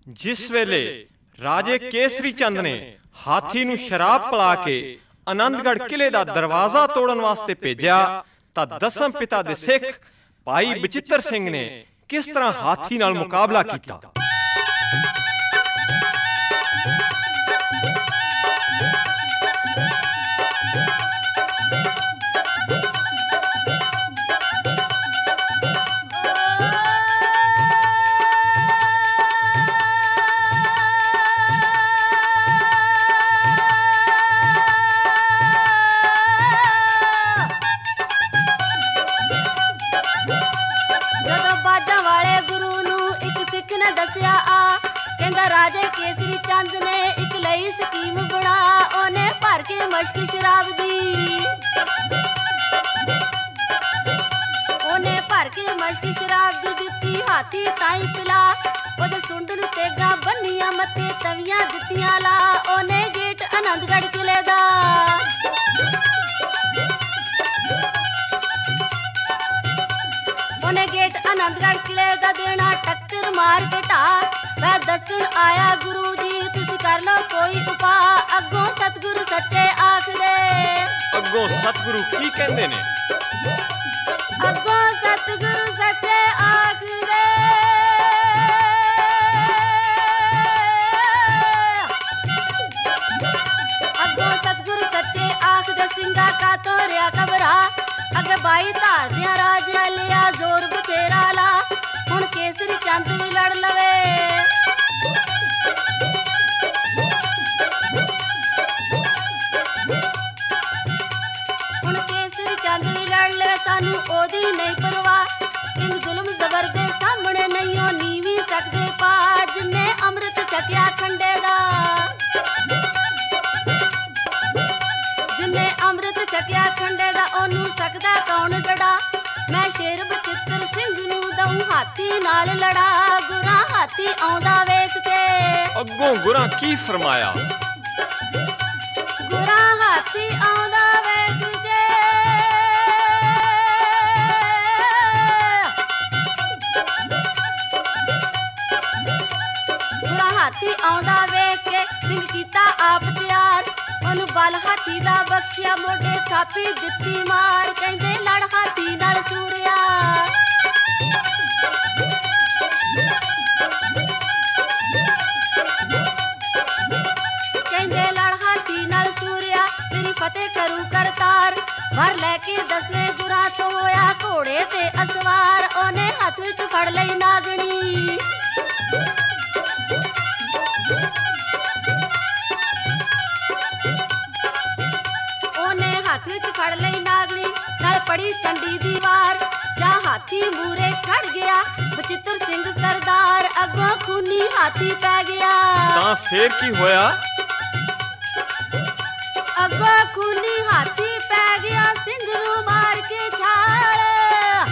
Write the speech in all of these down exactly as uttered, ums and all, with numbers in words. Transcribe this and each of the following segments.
ਜਿਸ ਵੇਲੇ ਰਾਜੇ ਕੇਸਰੀ ਚੰਦ ਨੇ ਹਾਥੀ ਨੂੰ ਸ਼ਰਾਬ ਪਿਲਾ ਕੇ ਆਨੰਦਗੜ੍ਹ ਕਿਲੇ ਦਾ ਦਰਵਾਜ਼ਾ ਤੋੜਨ ਵਾਸਤੇ ਭੇਜਿਆ ਤਾਂ ਦਸਮ ਪਿਤਾ ਦੇ ਸਿੱਖ ਭਾਈ ਬਚਿੱਤਰ ਸਿੰਘ ਨੇ ਕਿਸ ਤਰ੍ਹਾਂ ਹਾਥੀ ਨਾਲ ਮੁਕਾਬਲਾ ਕੀਤਾ। दसिया आ कहंदा राजे केसरी चंद ने एक लई स्कीम बना ओने भर के मश्क शराब दी ओने भर के मश्क शराब दी दित्ती हाथी ताई पिला ओदे सुंड नूं तेगा बन्नियां मत्थे तवियां दित्तियां ला ओने गेट आनंदगढ़ किले दा ओने गेट आनंदगढ़ किले दा देना टक्कर मार के ढा मैं दसन आया गुरु जी तुसी कर लो कोई उपा अगों सतगुरु सच्चे आख दे अगों सतगुरु की कहंदे ने अगों सतगुरु सच्चे आख दे अगों सतगुरु सच्चे आख दे सिंगा का तोरिया कबरा अगे बाई धार दिया राजा लिया जोर बथेरा ला हुण केसरी चंद भी लड़ लवे हुण केसरी चंद भी लड़ लवे सानू ओदी नहीं परवाह सिंह जुल्म जबर दे सामने नहीं हो नीवी सकदे पा जिन्ने अमृत छकिया खंडे दा जिन्ने अमृत छकिया खंडे दा ओनू सकदा कौन डड़ा मैं शेर बचिੱਤਰ ਸਿੰਘ ਨੂੰ ਦਊ ਹਾਥी ਨਾਲ ਲੜਾ ਗੁਰਾਂ ਹਾਥੀ ਆਉਂਦਾ ਵੇਖ ਕੇ ਅੱਗੋਂ ਗੁਰਾਂ ਕੀ ਫਰਮਾਇਆ ਗੁਰਾਂ ਹਾਥੀ ਆਉਂਦਾ ਵੇਖ ਕੇ ਗੁਰਾਂ ਹਾਥੀ ਆਉਂਦਾ ਵੇਖ ਕੇ ਸਿੰਘ ਕੀਤਾ ਆਪ ਤਿਆਰ ਉਹਨੂੰ ਬਲ ਹਾਥੀ ਦਾ ਬਖਸ਼ਿਆ ਮੋਢੇ ਥਾਪੀ ਦਿੱਤੀ ਮਾਰ ਕਹਿੰਦੇ ਲੜ ਹਾਥੀ ਨਾਲ ਸੂਰਿਆ ਕਹਿੰਦੇ ਲੜ ਹਾਥੀ ਨਾਲ ਸੂਰਿਆ ਤੇਰੀ ਫਤਿਹ ਕਰੂ ਕਰਤਾਰ ਵਰ ਲੈ ਕੇ ਦਸਵੇਂ ਗੁਰਾਂ ਤੋਂ ਹੋਇਆ ਘੋੜੇ ਤੇ ਅਸਵਾਰ ਉਹਨੇ ਹੱਥ ਵਿੱਚ ਫੜ ਲਈ ਨਾਗਣੀ ਹੱਥ ਵਿੱਚ ਫੜ ਲਈ ਨਾਗਣੀ ਨਾਲ ਪੜੀ ਚੰਡੀ ਦੀ ਵਾਰ ਜਾ ਹਾਥੀ ਮੂਰੇ ਖੜ ਗਿਆ ਬਚਿੱਤਰ ਸਿੰਘ ਸਰਦਾਰ ਅੱਗੋਂ ਖੂਨੀ ਹਾਥੀ ਪੈ ਗਿਆ ਤਾਂ ਫੇਰ ਕੀ ਹੋਇਆ ਅੱਗੋਂ ਖੂਨੀ ਹਾਥੀ ਪੈ ਗਿਆ ਸਿੰਘ ਨੂੰ ਮਾਰ ਕੇ ਛਾਲ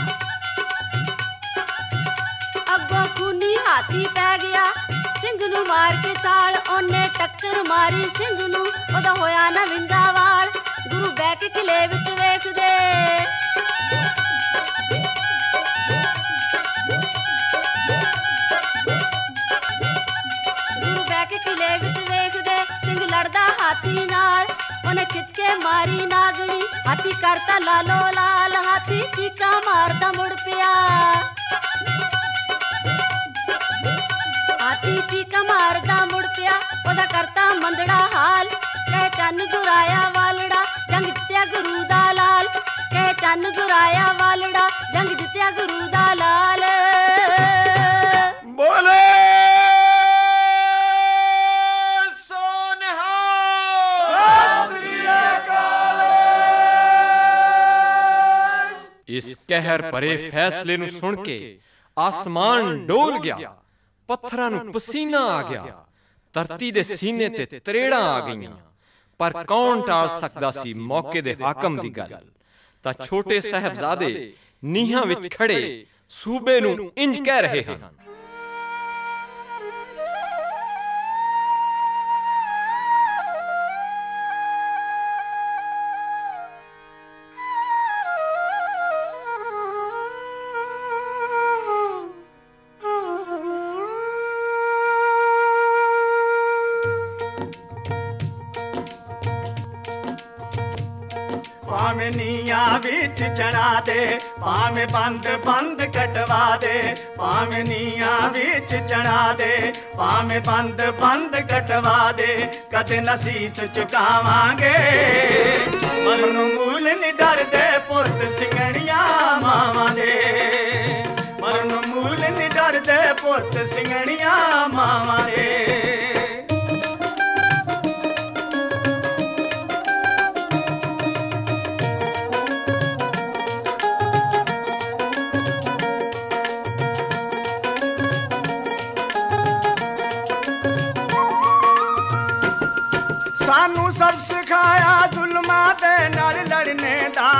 ਅੱਗੋਂ ਖੂਨੀ ਹਾਥੀ ਪੈ ਗਿਆ ਸਿੰਘ ਨੂੰ ਮਾਰ ਕੇ ਛਾਲ ਉਹਨੇ ਟੱਕਰ ਮਾਰੀ ਸਿੰਘ ਨੂੰ ਉਹਦਾ ਹੋਇਆ ਨਾ ਵਿੰਗਾ ਵਾਲ ਗੁਰੂ ਬਹਿ ਕੇ ਕਿਲੇ ਵਿੱਚ ਵੇਖਦੇ ਗੁਰੂ ਬਹਿ ਕੇ ਕਿਲੇ ਵਿੱਚ ਵੇਖਦੇ ਸਿੰਘ ਲੜਦਾ ਹਾਥੀ ਨਾਲ ਉਹਨੇ ਖਿੱਚ ਕੇ ਮਾਰੀ ਨਾਗਣੀ ਹਾਥੀ ਕਰਤਾ ਲਾਲੋ ਲਾਲ ਹਾਥੀ ਚੀਕਾਂ ਮਾਰਦਾ ਮੁੜ ਪਿਆ ਹਾਥੀ ਚੀਕਾਂ ਮਾਰਦਾ ਮੁੜ ਪਿਆ ਉਹਦਾ ਕਰਤਾ ਮੰਦੜਾ ਹਾਲ ਕਹਿ ਚੰਨ ਗੁਰਾਇਆ ਵਾਲੜਾ ਜੰਗ ਜਿੱਤਿਆ ਗੁਰੂ ਦਾ ਲਾਲ ਕਹਿ ਚੰਨ ਗੁਰਾਇਆ ਵਾਲੜਾ ਜੰਗ ਜਿੱਤਿਆ ਗੁਰੂ ਦਾ ਲਾਲ ਬੋਲੇ ਸੋ ਨਿਹਾਲ ਸਤਿ ਸ੍ਰੀ ਅਕਾਲ। ਇਸ ਕਹਿਰ ਭਰੇ ਫੈਸਲੇ ਨੂੰ ਸੁਣ ਕੇ ਆਸਮਾਨ ਡੋਲ ਗਿਆ ਪੱਥਰਾਂ ਨੂੰ ਪਸੀਨਾ ਆ ਗਿਆ ਧਰਤੀ ਦੇ ਸੀਨੇ ਤੇ ਤਰੇੜਾਂ ਆ ਗਈਆਂ ਪਰ ਕੌਣ ਟਾਲ ਸਕਦਾ ਸੀ ਮੌਕੇ ਦੇ ਹਾਕਮ ਦੀ ਗੱਲ ਤਾਂ ਛੋਟੇ ਸਾਹਿਬਜ਼ਾਦੇ ਨੀਹਾਂ ਵਿੱਚ ਖੜੇ ਸੂਬੇ ਨੂੰ ਇੰਜ ਕਹਿ ਰਹੇ ਹਨ ਭਾਵੇਂ ਨੀਆਂ ਵਿੱਚ ਚਣਾ ਦੇ, ਭਾਵੇਂ ਬੰਦ ਬੰਦ ਕਟਵਾ ਦੇ, ਭਾਵੇਂ ਨੀਆਂ ਵਿੱਚ ਚਣਾ ਦੇ, ਭਾਵੇਂ ਬੰਦ ਬੰਦ ਕਟਵਾ ਦੇ, ਕਦੇ ਨਾ ਸੀਸ ਝੁਕਾਵਾਂਗੇ। ਮਰਨੋਂ ਮੂਲ ਨੀ ਡਰਦੇ ਪੁੱਤ ਸਿੰਘਣੀਆਂ ਮਾਵਾਂ ਦੇ, ਮਰਨੋਂ ਮੂਲ ਨੀ ਡਰਦੇ ਪੁੱਤ ਸਿੰਘਣੀਆਂ ਮਾਵਾਂ ਦੇ। ਸਾਨੂੰ ਸਭ ਸਿਖਾਇਆ ਜ਼ੁਲਮਾਂ ਦੇ ਨਾਲ ਲੜਨੇ ਦਾ,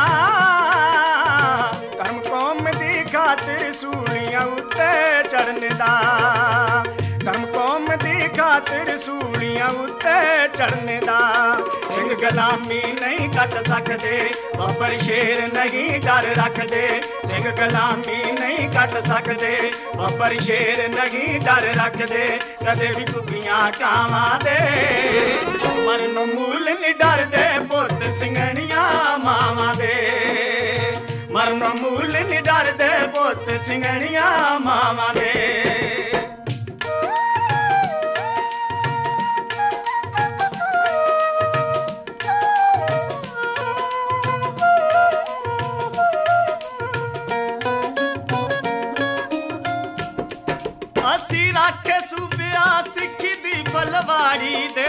ਧਰਮ ਕੌਮ ਦੀ ਖਾਤਰ ਸੂਲੀਆਂ ਉੱਤੇ ਚੜ੍ਹਨ ਦਾ, ਧਰਮ ਕੌਮ ਦੀ ਖਾਤਰ ਸੂਲੀਆਂ ਉੱਤੇ ਚੜ੍ਹਨ ਦਾ। ਸਿੰਘ ਗੁਲਾਮੀ ਨਹੀਂ ਕੱਟ ਸਕਦੇ, ਬਾਬਰ ਸ਼ੇਰ ਨਹੀਂ ਡਰ ਰੱਖਦੇ, ਸਿੰਘ ਗੁਲਾਮੀ ਨਹੀਂ ਕੱਟ ਸਕਦੇ, ਬਾਬਰ ਸ਼ੇਰ ਨਹੀਂ ਡਰ ਰੱਖਦੇ, ਕਦੇ ਵੀ ਕੁੱਬੀਆਂ ਕਾਵਾਂ ਦੇ। ਮਰਨੋਂ ਮੂਲ ਨੀ ਡਰਦੇ ਪੁੱਤ ਸਿੰਘਣੀਆਂ ਮਾਵਾਂ ਦੇ, ਮਰਨੋਂ ਮੂਲ ਨੀ ਡਰਦੇ ਪੁੱਤ ਸਿੰਘਣੀਆਂ ਮਾਵਾਂ ਦੇ। ਅਸੀਂ ਰੱਖੇ ਸੂਬਿਆ ਸਿੱਖੀ ਦੀ ਬਲਵਾੜੀ ਦੇ,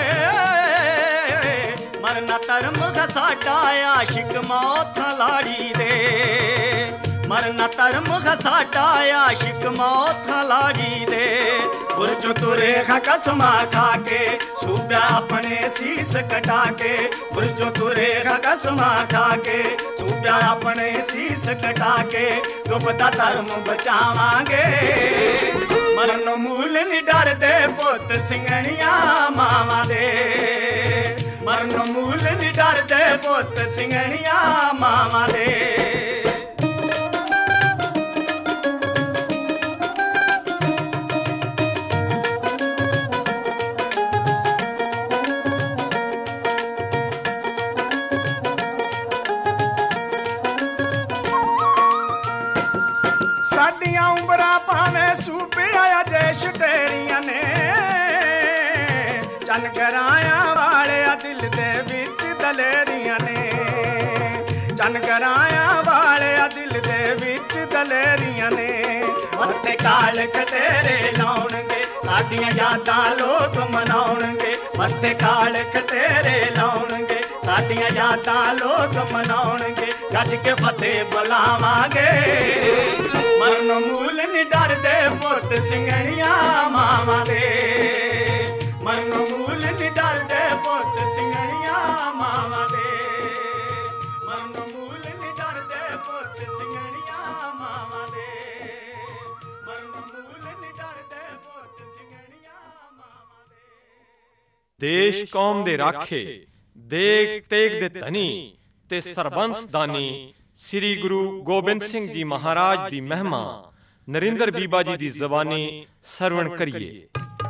ਮਰਨਾ ਧਰਮ ਸਾਡਾ ਆਸ਼ਿਕ ਮੌਤ ਲਾੜੀ ਦੇ, ਮਰਨਾ ਧਰਮ ਸਾਡਾ ਆਸ਼ਿਕ ਮੌਤ ਲਾੜੀ ਦੇ। ਬੁਰਜ ਤੁਰੇ ਖਾ ਕਸਮਾਂ ਖਾ ਕੇ ਸੂਬਿਆ ਆਪਣੇ ਸੀਸ ਕਟਾ ਕੇ, ਬੁਰਜ ਤੁਰੇ ਖਾ ਕਸਮਾਂ ਖਾ ਕੇ ਸੂਬਿਆ ਆਪਣੇ ਸੀਸ ਕਟਾ ਕੇ, ਡੁੱਬਦਾ ਧਰਮ ਬਚਾਵਾਂਗੇ। ਮਰਨੋਂ ਮੂਲ ਨੀ ਡਰਦੇ ਪੁੱਤ ਸਿੰਘਣੀਆਂ ਮਾਵਾਂ ਦੇ, ਮਰਨੋਂ ਮੂਲ ਨੀ ਡਰਦੇ ਪੁੱਤ ਸਿੰਘਣੀਆਂ ਮਾਵਾਂ ਦੇ। ਸਾਡੀਆਂ ਉਮਰਾਂ ਭਾਵੇਂ ਸੂਬਿਆ ਦੇਸ਼ ਤੇਰੀਆਂ ਨੇ, ਚੰਨ ਗਰਾਇਆ ਵਾਲਿਆ ਦਿਲ ਦੇ ਵਿੱਚ ਦਲੇਰੀਆਂ ਨੇ, ਚੰਨ ਗਰਾਇਆ ਵਾਲਿਆ ਦਿਲ ਦੇ ਵਿੱਚ ਦਲੇਰੀਆਂ ਨੇ। ਮੱਥੇ ਕਾਲਖ ਤੇਰੇ ਲਾਉਣਗੇ, ਸਾਡੀਆਂ ਯਾਦਾਂ ਲੋਕ ਮਨਾਉਣਗੇ, ਮੱਥੇ ਕਾਲਖ ਤੇਰੇ ਲਾਉਣਗੇ, ਸਾਡੀਆਂ ਯਾਦਾਂ ਲੋਕ ਮਨਾਉਣਗੇ, ਗੱਜ ਕੇ ਫਤਿਹ ਬੁਲਾਵਾਂਗੇ। ਮਰਨੋਂ ਮੂਲ ਨੀ ਡਰਦੇ ਪੁੱਤ ਸਿੰਘਣੀਆਂ ਮਾਵਾਂ ਦੇ, ਮਰਨੋਂ ਮੂਲ ਨੀ ਡਰਦੇ ਪੁੱਤ ਸਿੰਘਣੀਆਂ ਮਾਵਾਂ ਦੇ, ਮਰਨੋਂ ਮੂਲ ਨੀ ਡਰਦੇ ਪੁੱਤ ਸਿੰਘਣੀਆਂ ਮਾਵਾਂ ਦੇ, ਮਰਨੋਂ ਮੂਲ ਨੀ ਡਰਦੇ ਪੁੱਤ ਸਿੰਘਣੀਆਂ ਮਾਵਾਂ ਦੇ। ਦੇਸ਼ ਕੌਮ ਦੇ ਰਾਖੇ, ਦੇਗ ਤੇਗ ਦੇ ਧਨੀ ਤੇ ਸਰਬੰਸ ਦਾਨੀ ਸ੍ਰੀ ਗੁਰੂ ਗੋਬਿੰਦ ਸਿੰਘ ਜੀ ਮਹਾਰਾਜ ਦੀ ਮਹਿਮਾ ਨਰਿੰਦਰ ਬੀਬਾ ਜੀ ਦੀ ਜ਼ਬਾਨੀ ਸਰਵਣ ਕਰੀਏ।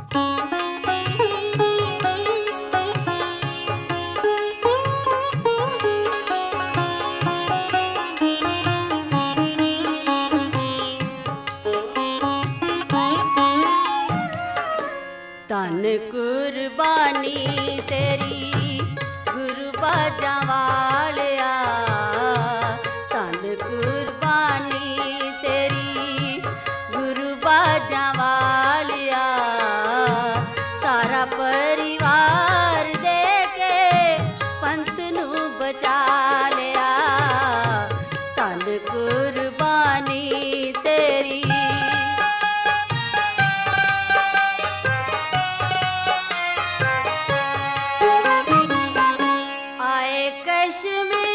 ਧੰਨ ਕੁਰਬਾਨੀ ਤੇਰੀ ਗੁਰੂ ਬਾਜਾਂ ਵਾਲਿਆ, ਧੰਨ ਕੁਰਬਾਨੀ ਤੇਰੀ ਗੁਰੂ ਬਾਜਾਂ ਵਾਲਿਆ। ਸਾਰਾ ਪਰਿਵਾਰ ਦੇ ਕੇ ਪੰਥ ਨੂੰ ਬਚਾ ਲਿਆ, ਧੰਨ ਕੁਰਬਾਨੀ ਤੇਰੀ। ਆਏ ਕਸ਼ਮੀਰ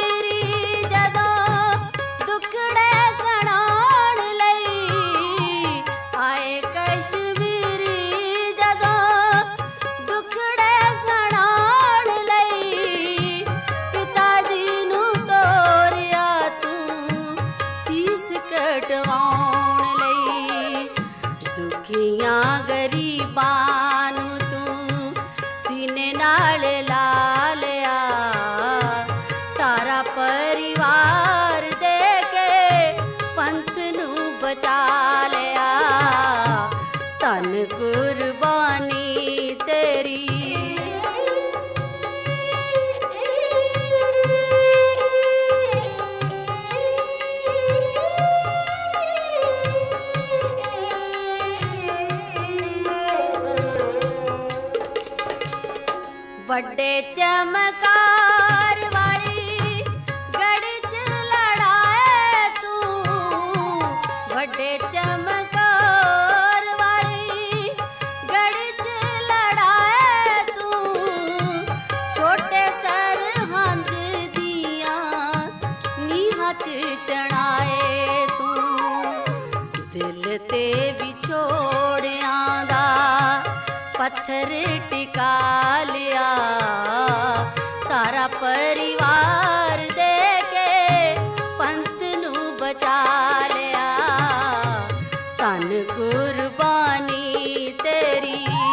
ਧੰਨ ਕੁਰਬਾਨੀ ਤੇਰੀ। ਵੱਡੇ ਚਮਕਾਰ ਵਾਲੀ ਗੜੀ ਚ ਲੜਾਏ ਤੂੰ, ਵੱਡੇ ਚਮਕਾਰ ਵਾਲੀ ਗੜੀ ਚ ਲੜਾਏ ਤੂੰ, ਛੋਟੇ ਸਰਹੰਦ ਦੀਆਂ ਨੀਹਾਂ ਚ ਚੜਾਏ ਤੂੰ, ਦਿਲ ਤੇ ਵਿਛੋੜਿਆਂ ਦਾ ਪੱਥਰ ਟਿਕਾ ਲਿਆ, ਸਾਰਾ ਪਰਿਵਾਰ ਦੇ ਕੇ ਪੰਥ ਨੂੰ ਬਚਾ ਲਿਆ, ਧੰਨ ਕੁਰਬਾਨੀ ਤੇਰੀ।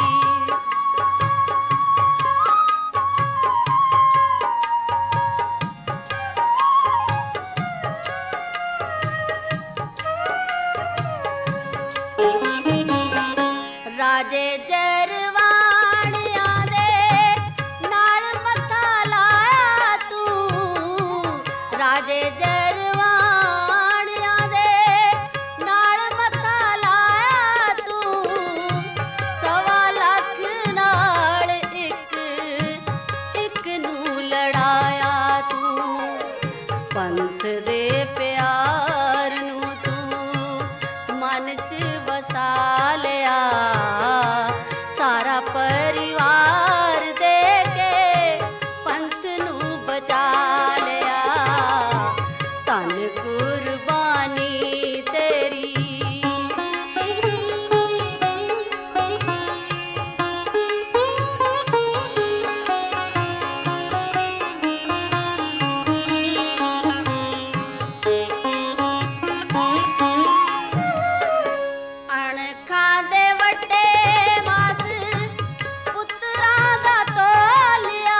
ਰਾਜੇ ਜਰਵਾਣਿਆਂ ਦੇ ਨਾਲ ਮੱਥਾ ਲਾਇਆ ਤੂੰ, ਰਾਜੇ ਜਰਵਾਣਿਆਂ ਦੇ ਨਾਲ ਮੱਥਾ ਲਾਇਆ ਤੂੰ, ਸਵਾ ਲੱਖ ਨਾਲ ਇੱਕ ਇੱਕ ਨੂੰ ਲੜਾਇਆ ਤੂੰ, ਪੰਥ ਦੇ ਪਿਆਰ ਨੂੰ ਤੂੰ ਮਨ ਚ ਵਸਾ ਲਿਆ, ਸਾਰਾ ਪਰਿਵਾਰ ਦੇ ਕੇ ਪੰਥ ਨੂੰ ਬਚਾ ਲਿਆ, ਧੰਨ ਕੁਰਬਾਨੀ ਤੇਰੀ। ਅਣਖਾਂ ਦੇ ਵੱਡੇ ਮਾਸ ਪੁੱਤਰਾਂ ਦਾ ਤੋਲਿਆ,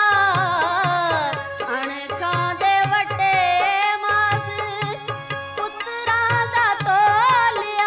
ਅਣਖਾਂ ਦੇ ਵੱਡੇ ਮਾਸ ਪੁੱਤਰਾਂ ਦਾ ਤੋਲਿਆ,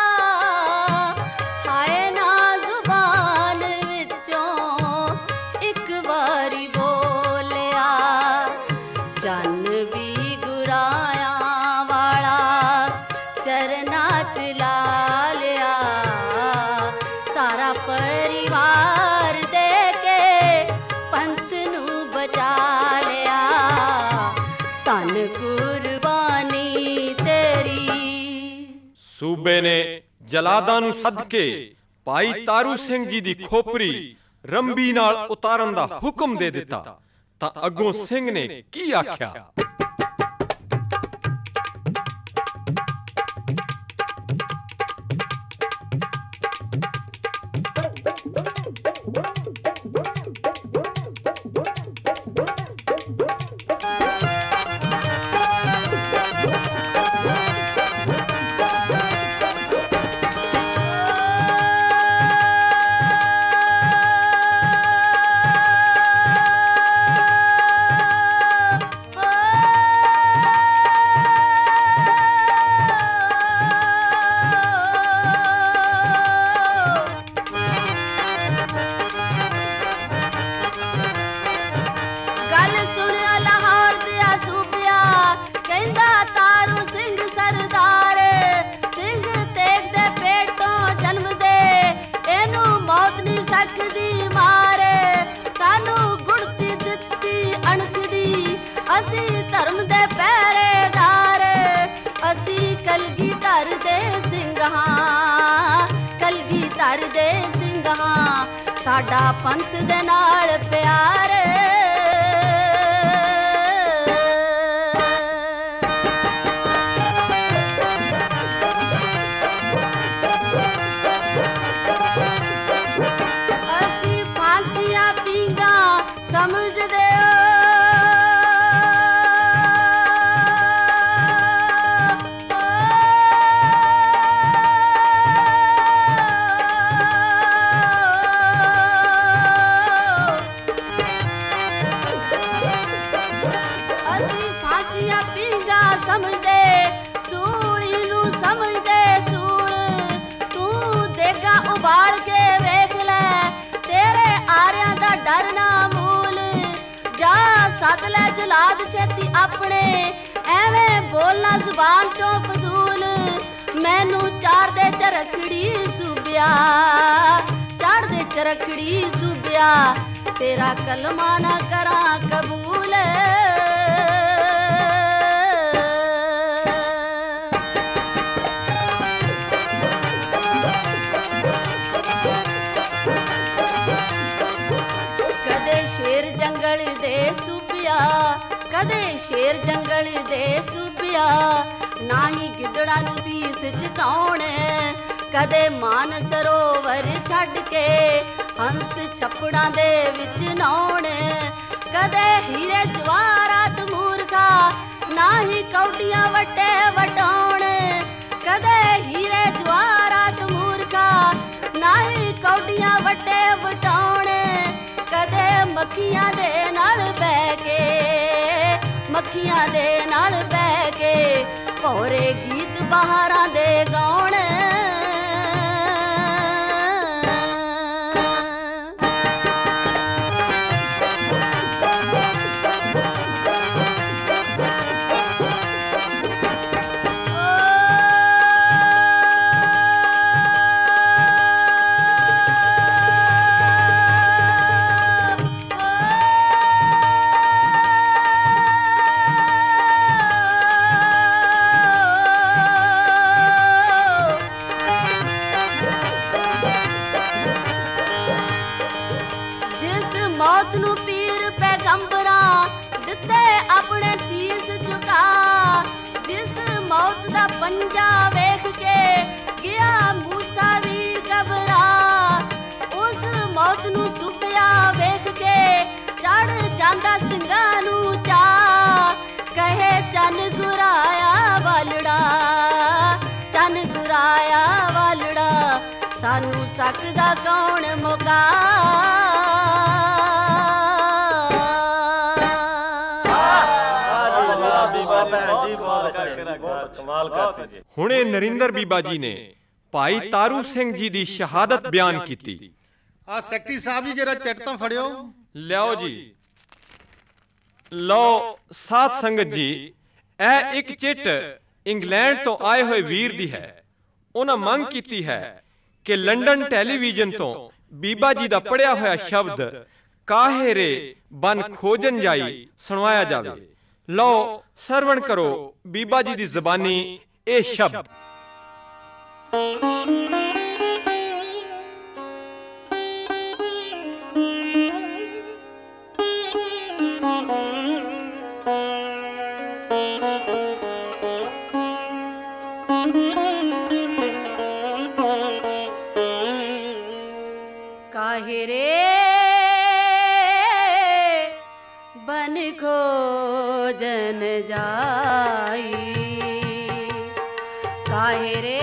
ਹਾਏ ਨਾ ਜ਼ੁਬਾਨ ਵਿੱਚੋਂ ਇੱਕ ਵਾਰੀ ਬੋਲਿਆ, ਜਨ ਵੀ ਗੁਰਾਇਆਂ ਵਾਲਾ ਚਰਨਾਂ ਚ ਲਾ ਲਿਆ, ਸਾਰਾ ਪਰਿਵਾਰ ਦੇ ਕੇ ਪੰਥ ਨੂੰ ਬਚਾ ਲਿਆ, ਧੰਨ ਕੁਰਬਾਨੀ ਤੇਰੀ। ਸੂਬੇ ਨੇ ਜਲਾਦਾਂ ਨੂੰ ਸੱਦ ਕੇ ਭਾਈ ਤਾਰੂ ਸਿੰਘ ਜੀ ਦੀ ਖੋਪਰੀ ਰੰਬੀ ਨਾਲ ਉਤਾਰਨ ਦਾ ਹੁਕਮ ਦੇ ਦਿੱਤਾ, ਤਾਂ ਅੱਗੋਂ ਸਿੰਘ ਨੇ ਕੀ ਆਖਿਆ? ਅਸੀਂ ਧਰਮ ਦੇ ਪਹਿਰੇਦਾਰ, ਅਸੀਂ ਕਲਗੀਧਰ ਦੇ ਸਿੰਘ ਹਾਂ, ਕਲਗੀਧਰ ਦੇ ਸਿੰਘ ਹਾਂ, ਸਾਡਾ ਪੰਥ ਦੇ ਨਾਲ ਪਿਆਰ। ਅਸੀਂ ਫਾਂਸੀਆਂ ਪੀਂਗਾ ਸਮਝਦੇ ਲੈ ਜਲਾਦ ਛੇਤੀ ਆਪਣੇ, ਐਵੇਂ ਬੋਲਣਾ ਜ਼ੁਬਾਨ ਚੋਂ ਫਜ਼ੂਲ। ਮੈਨੂੰ ਚਾਰ ਦੇ ਚਰਖੜੀ ਸੂਬਿਆ, ਚਾੜ ਦੇ ਚਰਖੜੀ ਸੂਬਿਆ, ਤੇਰਾ ਕਲਮਾ ਨਾ ਕਰਾਂ ਕਬੂਲ। ਕਦੇ ਸ਼ੇਰ ਜੰਗਲ ਦੇ ਸੂਬਿਆ, ਕਦੇ ਸ਼ੇਰ ਜੰਗਲ ਦੇ ਸੂਬਿਆ, ਨਾ ਹੀ ਗਿੱਦੜਾਂ ਨੂੰ ਸੀਸ ਝੁਕਾਉਣ। ਕਦੇ ਮਾਨ ਸਰੋਵਰ ਛੱਡ ਕੇ ਹੰਸ ਛੱਪੜਾਂ ਦੇ ਵਿੱਚ ਨਹਾਉਣ। ਕਦੇ ਹੀਰੇ ਜਵਾਹਰਾਤ ਮੂਰਖਾ, ਨਾ ਹੀ ਕੌਡੀਆਂ ਵੱਟੇ ਵਟਾਉਣ। ਕਦੇ ਹੀਰੇ ਜਵਾਹਰਾਤ ਮੂਰਖਾ, ਨਾ ਹੀ ਕੌਡੀਆਂ ਵੱਟੇ ਵਟਾਉਣ। ਕਦੇ ਮੱਖੀਆਂ ਦੇ ਨਾਲ ਬਹਿ ਕੇ, ਮੱਖੀਆਂ ਦੇ ਨਾਲ ਬਹਿ ਕੇ, ਭੌਰੇ ਗੀਤ ਬਹਾਰਾਂ ਦੇ ਗਾਉਣ। ਮੌਤ ਨੂੰ ਪੀਰ ਪੈਗੰਬਰਾਂ ਦਿੱਤੇ ਆਪਣੇ ਸੀਸ ਝੁਕਾ। ਜਿਸ ਮੌਤ ਦਾ ਪੰਜਾ ਵੇਖ ਕੇ ਗਿਆ ਮੂਸਾ ਵੀ ਘਬਰਾ, ਉਸ ਮੌਤ ਨੂੰ ਸੁਪਿਆ ਵੇਖ ਕੇ ਚੜ ਜਾਂਦਾ ਸਿੰਘਾਂ ਨੂੰ ਚਾ। ਕਹੇ ਚੰਨ ਗੁਰਾਇਆ ਵਾਲੜਾ, ਚੰਨ ਗੁਰਾਇਆ ਵਾਲੜਾ, ਸਾਨੂੰ ਸਕਦਾ ਕੌਣ ਮੁਕਾ। ਹੁਣੇ ਨਰਿੰਦਰ ਬੀਬਾ ਜੀ ਨੇ ਭਾਈ ਤਾਰੂ ਸਿੰਘ ਜੀ ਦੀ ਸ਼ਹਾਦਤ ਬਿਆਨ ਕੀਤੀ। ਆ ਸੈਕਟਰੀ ਸਾਹਿਬ ਜੀ ਜਰਾ ਚਿੱਟ ਤਾਂ ਫੜਿਓ। ਲਿਆਓ ਜੀ, ਲਓ ਸਾਧ ਸੰਗਤ ਜੀ, ਇਹ ਇੱਕ ਚਿੱਟ ਇੰਗਲੈਂਡ ਤੋਂ ਆਏ ਹੋਏ ਵੀਰ ਦੀ ਹੈ। ਉਹਨਾਂ ਮੰਗ ਕੀਤੀ ਹੈ ਕਿ ਲੰਡਨ ਟੈਲੀਵਿਜ਼ਨ ਤੋਂ ਬੀਬਾ ਜੀ ਦਾ ਪੜਿਆ ਹੋਇਆ ਸ਼ਬਦ ਕਾਹੇਰੇ ਬਨ ਖੋਜਨ ਜਾਈ ਸੁਣਵਾਇਆ ਜਾਵੇ। ਲਓ ਸਰਵਣ ਕਰੋ ਬੀਬਾ ਜੀ ਦੀ ਜ਼ਬਾਨੀ ਇਹ ਸ਼ਬਦ। काहेरे बन खोजन जाई, काहेरे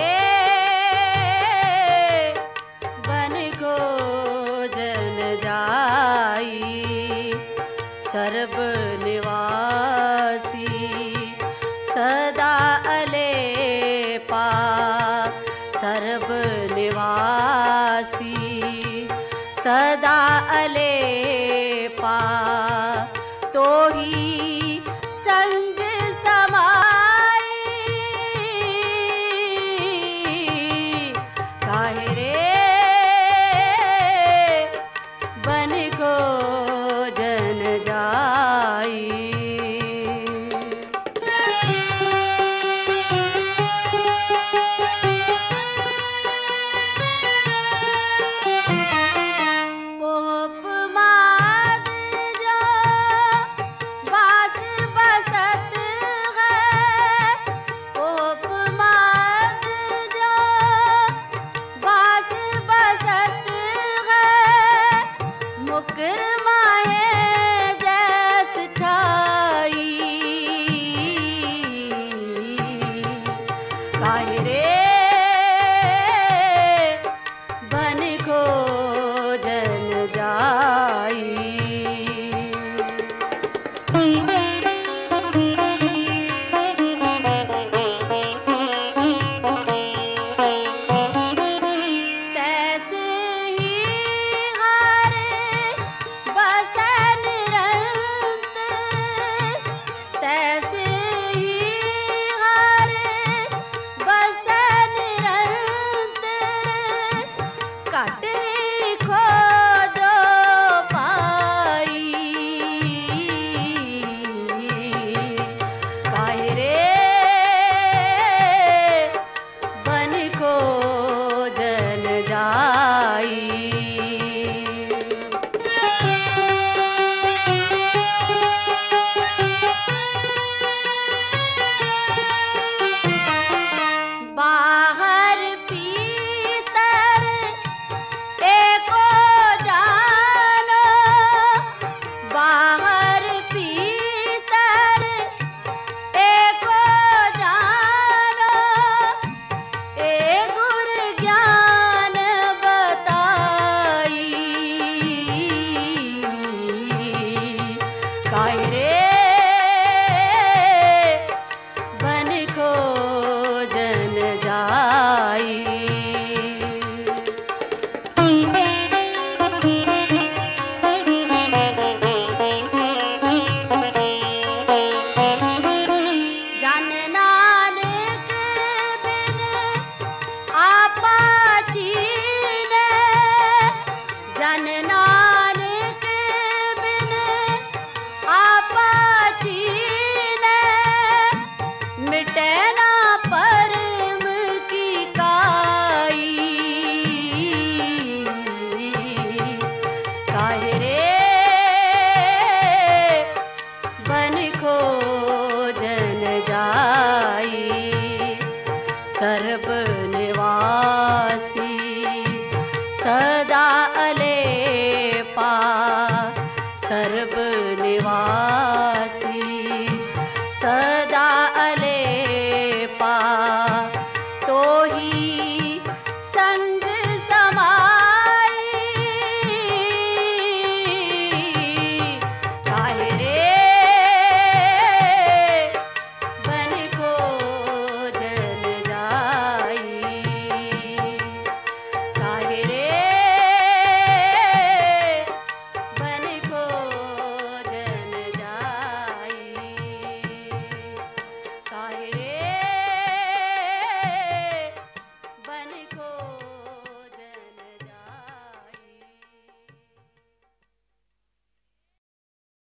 बन खोजन जाई, सर्ब निवासी सदा अलेपा, सर्ब निवासी सदा अलेपा, तो ही संग समाई, काहेरे बन खोजन जाई। पोप माद जो बास काहे रे बन खोजन जाई सर्ब निवासी सदा अलेपा सर्ब निवासी